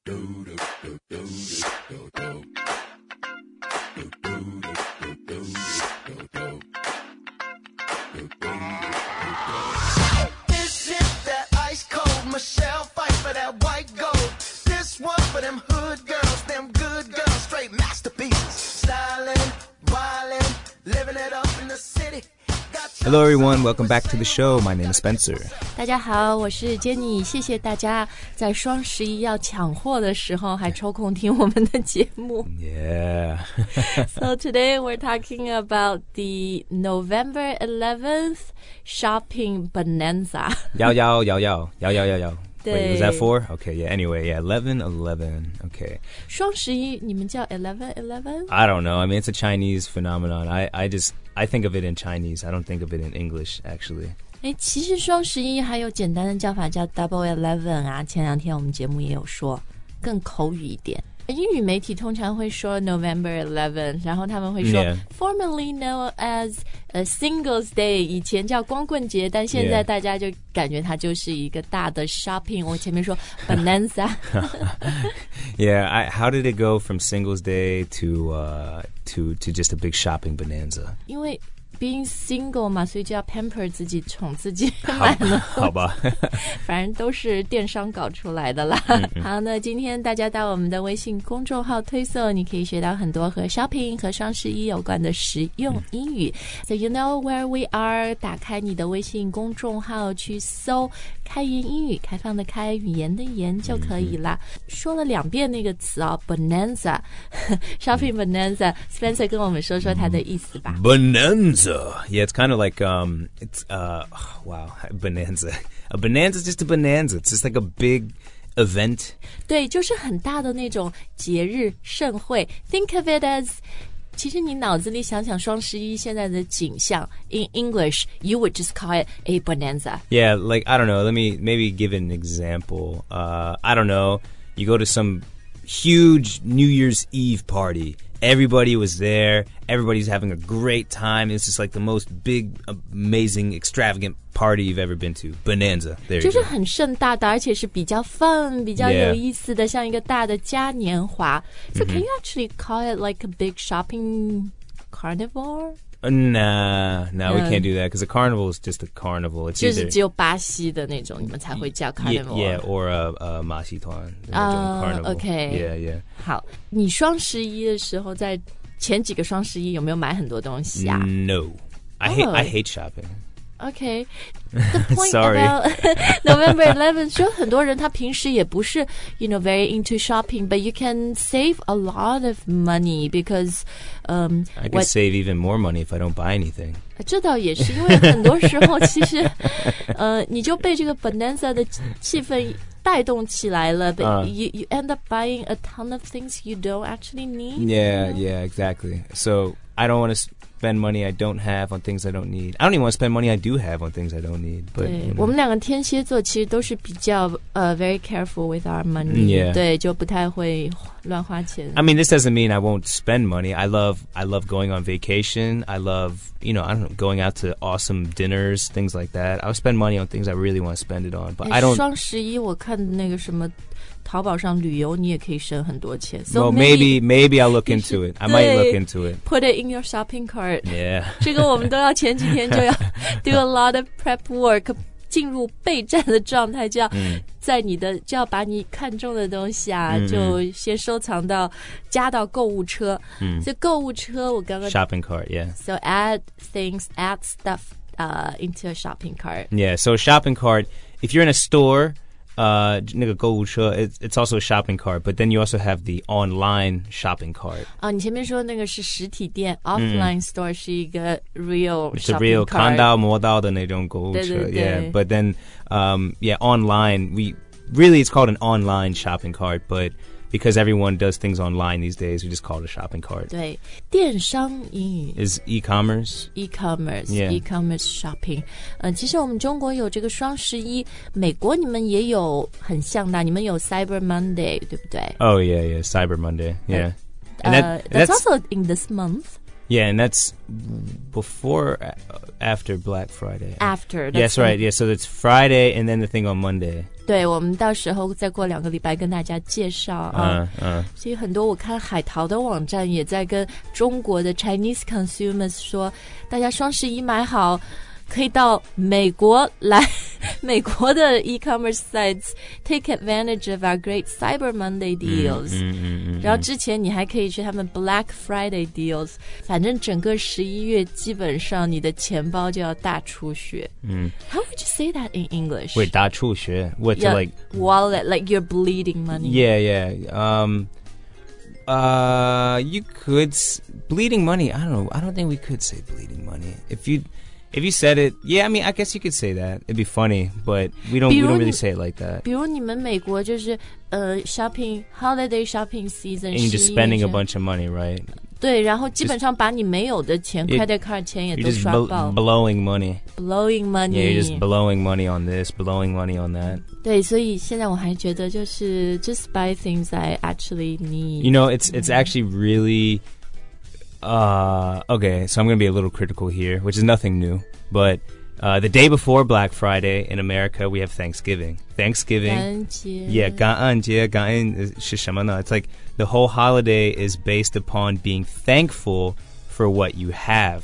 This is that ice cold Michelle fight for that white gold. This one for them hood girls, them good girls, straight masterpieces. Stylin', wildin', living it up in the city. Hello everyone, welcome back to the show. My name is Spencer. 大家好，我是 Jenny， 谢谢大家在双11要抢货的时候还抽空听我们的节目。 Yeah. So today we're talking about the November 11th shopping bonanza. 摇。Wait, was that 4? Okay, yeah. Anyway, yeah, 11. Okay. 双11你们叫 11/11? I don't know. I mean, it's a Chinese phenomenon. I think of it in Chinese. I don't think of it in English, actually. 其实双11还有简单的叫法叫 Double 11啊。前两天我们节目也有说，更口语一点。英语媒体通常会说 November 11，然后他们会说 formerly known as Singles Day， 以前叫光棍节，但现在大家就感觉它就是一个大的 shopping。我前面说 bonanza。 Yeah, how did it go from Singles Day to just a big shopping bonanza? 因为being single 嘛，所以就要 pamper 自己，宠自己，买了好吧反正都是电商搞出来的啦。好，那今天大家到我们的微信公众号推送，你可以学到很多和 shopping 和双11有关的实用英语。So you know where we are， 打开你的微信公众号去搜开言英语，开放的开，语言的言就可以啦。说了2遍那个词哦 bonanza shopping bonanza， Spencer 跟我们说说它的意思吧。 Bonanza. Yeah, it's kind of like wow, bonanza. A bonanza is just a bonanza. It's just like a big event. 对，就是很大的那种节日盛会。Think of it as， 其实你脑子里想想双11现在的景象 ，in English you would just call it a bonanza. Yeah, like I don't know. Let me maybe give an example. I don't know. You go to some huge New Year's Eve party. Everybody was there. Everybody's having a great time. It's just like the most big, amazing, extravagant party you've ever been to. Bonanza. There you go. 就是很盛大的，而且是比较 fun、比较有意思的，像一个大的嘉年华。So can you actually call it like a big shopping carnival? Nah, we can't do that because a carnival is just a carnival. It's 就是只有巴西的那种，你们才会叫 carnival. Yeah, or a 马戏团那种 carnival. Okay. Yeah. 好，你双11的时候，在前几个双11有没有买很多东西啊 No. I hate shopping. Okay. The point Sorry. about November 11 说很多人他平时也不是 very into shopping, but you can save a lot of money because I can save even more money if I don't buy anything. 这倒也是，因为很多时候其实你就被这个 bonanza 的气氛带动起来了 but you end up buying a ton of things you don't actually need. Yeah, exactly. So I don't want to spend money I don't have on things I don't need. I don't even want to spend money I do have on things I don't need. But 对，我们两个天蝎座其实都是比较very careful with our money. Yeah. 对，就不太会乱花钱。 I mean, this doesn't mean I won't spend money. I love going on vacation. I love, I don't know, going out to awesome dinners, things like that. I'll spend money on things I really want to spend it on. But I don't. 双11我看那个什么淘宝上旅游你也可以省很多钱。So well, maybe I'll look into it. I might look into it. Put it in your shopping cart. Yeah. 这个我们都要前几天就要 do a lot of prep work， 进入备战的状态，就要在就要把你看中的东西啊，就先收藏到加到购物车。所以购物车我刚刚 shopping cart, yeah. So add stuff into a shopping cart. Yeah, so a shopping cart, if you're in a store, 那个购物车 it's also a shopping cart, but then you also have the online shopping cart. 你前面说那个是实体店 offline store 是一个 real It's a shopping real cart. 看到摸到的那种购物车。 对。 Yeah, but then online, really it's called an online shopping cart, but because everyone does things online these days, we just call it a shopping cart. 对，电商英语 is e-commerce. Yeah. E-commerce shopping. 其实我们中国有这个双11，美国你们也有很像的，你们有 Cyber Monday， 对不对？ Oh yeah, Cyber Monday. Yeah. And that's also in this month. Yeah, and that's after Black Friday. After. Yes, right. Yeah, so it's Friday and then the thing on Monday. 对，我们到时候再过2个礼拜跟大家介绍啊。所以很多我看海淘的网站也在跟中国的 Chinese consumers 说，大家双11买好，可以到美国来，美国的 e-commerce sites take advantage of our great Cyber Monday deals。然后之前你还可以去他们 Black Friday deals。反正整个11月基本上你的钱包就要大出血。How would you say that in English? Wait, 大出血? What, yeah, like wallet, like you're bleeding money. Yeah. You could bleeding money. I don't know. I don't think we could say bleeding money. If you said it, yeah, I mean, I guess you could say that. It'd be funny, but we don't really say it like that. 比如你们美国就是shopping holiday shopping season， and you're just spending a bunch of money, right? 对，然后基本上把你没有的钱 credit card 钱也都刷爆。 You're just blowing money. Blowing money. Yeah, you're just blowing money on this, blowing money on that. 对，所以现在我还觉得就是 just buy things I actually need. You know, it's actually really. Okay, so I'm going to be a little critical here, which is nothing new. But the day before Black Friday in America, we have Thanksgiving. Thanksgiving. 感恩节. Yeah, 感恩是什么呢? It's like the whole holiday is based upon being thankful for what you have.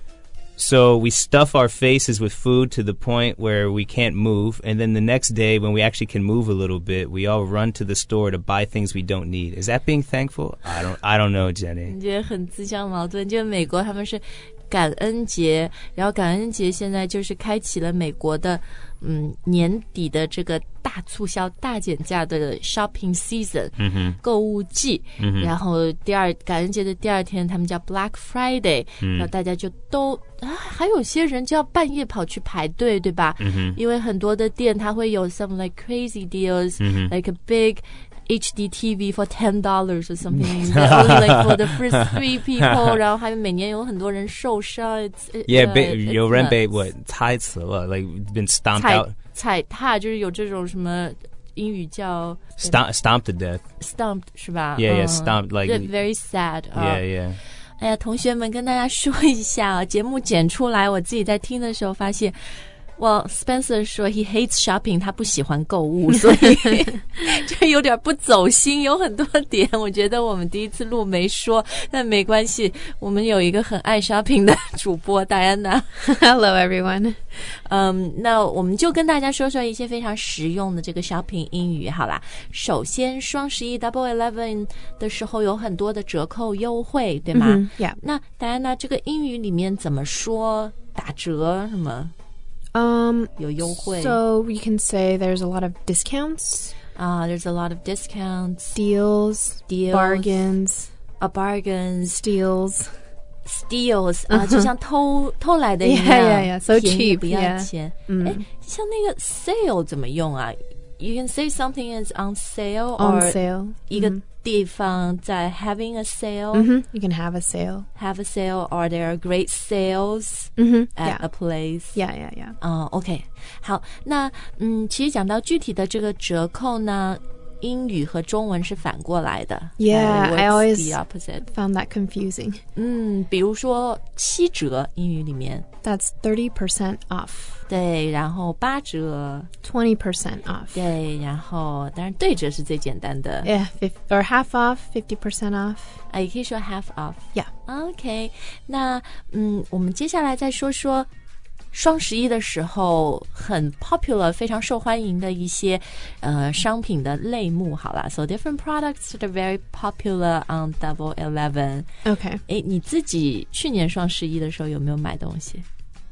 So we stuff our faces with food to the point where we can't move, and then the next day when we actually can move a little bit, we all run to the store to buy things we don't need. Is that being thankful? I don't know, Jenny. 你觉得很自相矛盾，就美国他们是感恩节，然后感恩节现在就是开启了美国的年底的这个大促销大减价的 shopping season， 购物季，然后感恩节的第二天他们叫 Black Friday， 然后大家就都还有些人就要半夜跑去排队，对吧？因为很多的店它会有 some like crazy deals， like a big HD TV for $10 or something. Only like for the first 3 people. 然后还有每年有很多人受伤。 有人被踩死了 like been stomped out. 踩踏就是有这种什么英语叫 stomped to death. Stomped 是吧？ Yeah, stomped like very sad. Yeah. 哎呀，同学们跟大家说一下啊，节目剪出来，我自己在听的时候发现。Well, Spencer 说 he hates shopping， 他不喜欢购物，所以就有点不走心，有很多点我觉得我们第一次录没说，但没关系，我们有一个很爱 shopping 的主播戴安娜。 Hello everyone. 那我们就跟大家说说一些非常实用的这个 shopping 英语好啦。首先双11 Double 11的时候有很多的折扣优惠，对吗？ Yeah. 那戴安娜这个英语里面怎么说打折什么？有优惠。 So you can say there's a lot of discounts. There's a lot of discounts. Deals. Bargains. Bargains. Steals. 就像偷来的一样。 Yeah. So 便宜 cheap. 不要钱。像那个 sale 怎么用啊？ You can say something is on sale on or sale. 一个地方在 having a sale. You can have a sale. Have a sale or there are great sales at a place. Yeah. OK. 好，那其实讲到具体的这个折扣呢，英语和中文是反过来的。 Yeah, I always the opposite. found that confusing. 比如说7折，英语里面 That's 30% off. 对，然后8折 20% off. 对，然后当然对折是最简单的。 Yeah, or half off, 50% off. 也可以说 half off. Yeah. OK. 那我们接下来再说说双11的时候很 popular 非常受欢迎的一些商品的类目好啦。 So different products that are very popular on Double 11. Okay. 你自己去年双11的时候有没有买东西？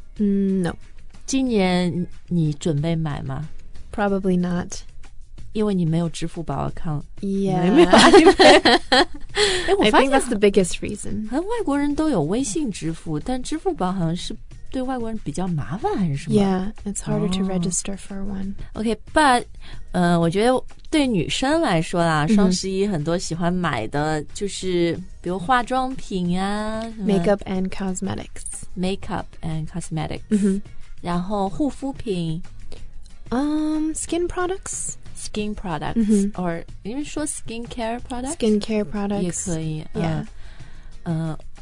No. 今年你准备买吗？ Probably not. 因为你没有支付宝 account. Yeah. 我 I 发 think 现 that's the biggest reason. 好像外国人都有微信支付，但支付宝好像是对外国人比较麻烦还是什么？ Yeah, it's harder to register for one. OK, but 我觉得对女生来说啦，双11很多喜欢买的就是比如化妆品啊 Makeup and cosmetics. Makeup and cosmetics. 然后护肤品 Skin products. Skin products or 因为说 skincare products Skincare products. 也可以 Yeah.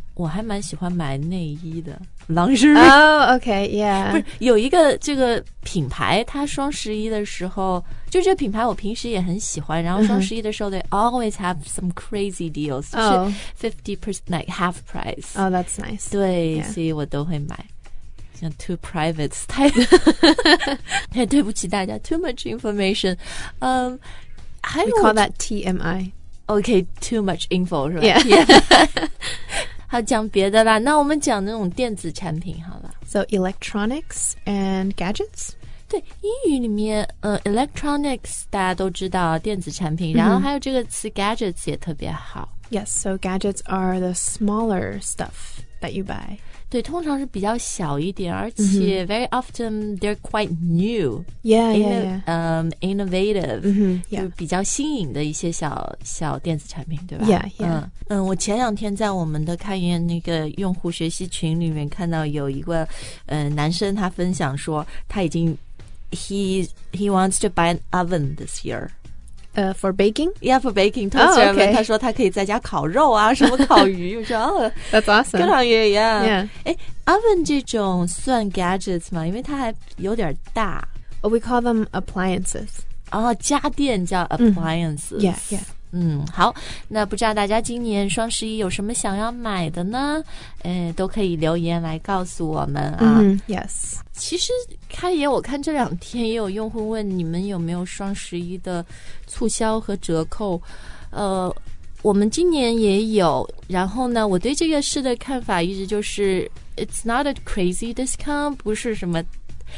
我还蛮喜欢买内衣的 lingerie。 Oh, okay, 不 yeah. 是有一个这个品牌，它双11的时候，就这个品牌我平时也很喜欢，然后双11的时候 they always have some crazy deals， Oh. 就是 50% like half price。 Oh, that's nice. 对 Yeah. 所以我都会买。像 too private 太对不起大家 too much information。 还 We 有 call that TMI. OK too much info 是吧 Yeah. 好，讲别的啦，那我们讲那种电子产品好了。 So electronics and gadgets? 对，英语里面electronics 大家都知道电子产品，然后还有这个词 gadgets 也特别好。 Yes, so gadgets are the smaller stuff that you buy. 对，通常是比较小一点，而且 very often they're quite new. Yeah, yeah, yeah. Innovative. Yeah. 就是比较新颖的一些小电子产品，对吧 Yeah, yeah. 我前2天在我们的开源那个用户学习群里面看到有一个男生他分享说他已经he wants to buy an oven this year. For baking? Yeah, for baking. toaster oven. okay. 他说他可以在家烤肉啊，什么烤鱼。我说哦 That's awesome. good on you, yeah. Yeah. 哎 ，oven 这种算 gadgets 吗？因为它还有点大。 Well, we call them appliances. 哦，家电叫 appliances。 Yeah, yeah. 好，那不知道大家今年双11有什么想要买的呢？都可以留言来告诉我们啊。 Yes. 其实开业我看这2天也有用户问你们有没有双11的促销和折扣，我们今年也有。然后呢，我对这个事的看法一直就是 it's not a crazy discount， 不是什么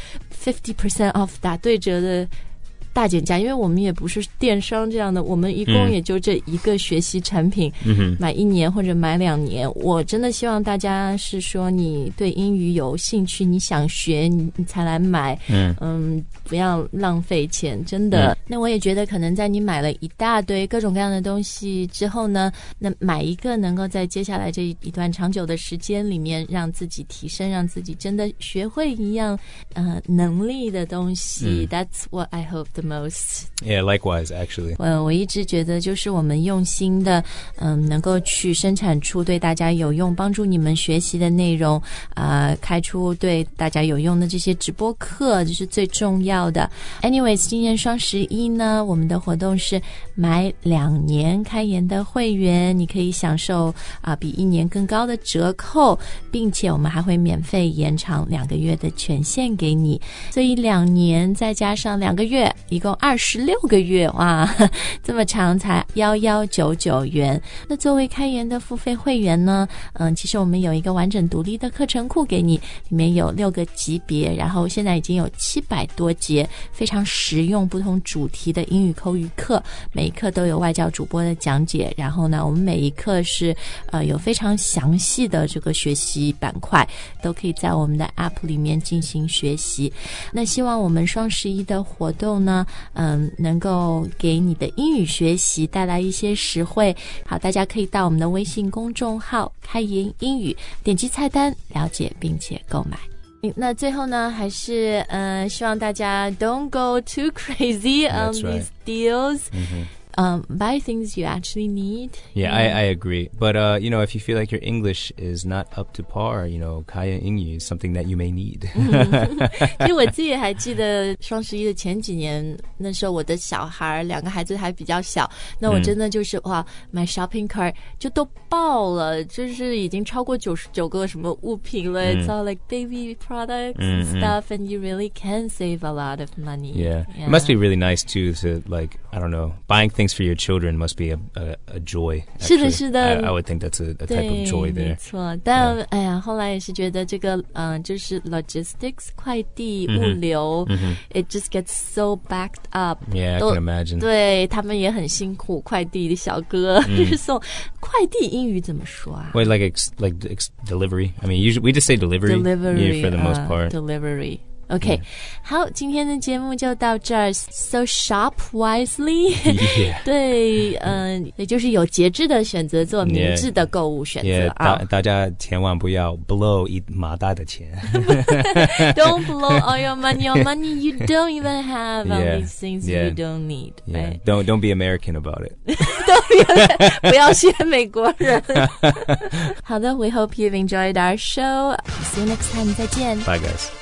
50% off 打对折的大减价，因为我们也不是电商这样的，我们一共也就这一个学习产品，买1年或者买2年。我真的希望大家是说你对英语有兴趣，你想学，你才来买，不要浪费钱，真的。那我也觉得可能在你买了一大堆各种各样的东西之后呢，那买一个能够在接下来这一段长久的时间里面让自己提升，让自己真的学会一样能力的东西，That's what I hope the most. Yeah, likewise, actually. 我一直觉得就是我们用心的能够去生产出对大家有用帮助你们学习的内容，开出对大家有用的这些直播课，这是最重要的。 Anyways， 今年双11呢，我们的活动是买2年开研的会员，你可以享受比1年更高的折扣，并且我们还会免费延长2个月的权限给你，所以2年再加上2个月，一共26个月，哇，这么长才1199元。那作为开研的付费会员呢，其实我们有一个完整独立的课程库给你，里面有6个级别，然后现在已经有700多节非常实用不同主题的英语口语课，每一课都有外教主播的讲解，然后呢我们每一课是有非常详细的这个学习板块，都可以在我们的 app 里面进行学习。那希望我们双11的活动呢能够给你的英语学习带来一些实惠。好，大家可以到我们的微信公众号开言英语，点击菜单了解并且购买。那最后呢，还是希望大家 don't go too crazy on these deals. Buy things you actually need. Yeah, I agree. But, if you feel like your English is not up to par, Kaya Ingyu is something that you may need. 因为我自己还记得双11的前几年，那时候我的小孩2个孩子还比较小，那我真的就是哇，买 shopping cart 就都爆了，就是已经超过99个什么物品了。It's all like baby products and stuff, and you really can save a lot of money. Yeah. It must be really nice too to I don't know, buying things for your children must be a joy. 是的，是的。 I would think that's a type of joy there. 没错，但哎呀，后来也是觉得这个就是 logistics 快递物流，it just gets so backed up. Yeah, I can imagine. 对，他们也很辛苦，快递的小哥送快递英语怎么说啊？ Wait, like delivery? I mean, usually we just say delivery for the most part. Delivery. OK， 好，今天的节目就到这儿。So shop wisely， 对，也就是有节制的选择，做明智的购物选择啊。 大家千万不要 blow 一麻大的钱。 Don't blow all your money on money you don't even have on these things you don't need. Yeah. Don't be American about it. 不要学美国人。好的 ，We hope you've enjoyed our show. See you next time. 再见。 Bye, guys.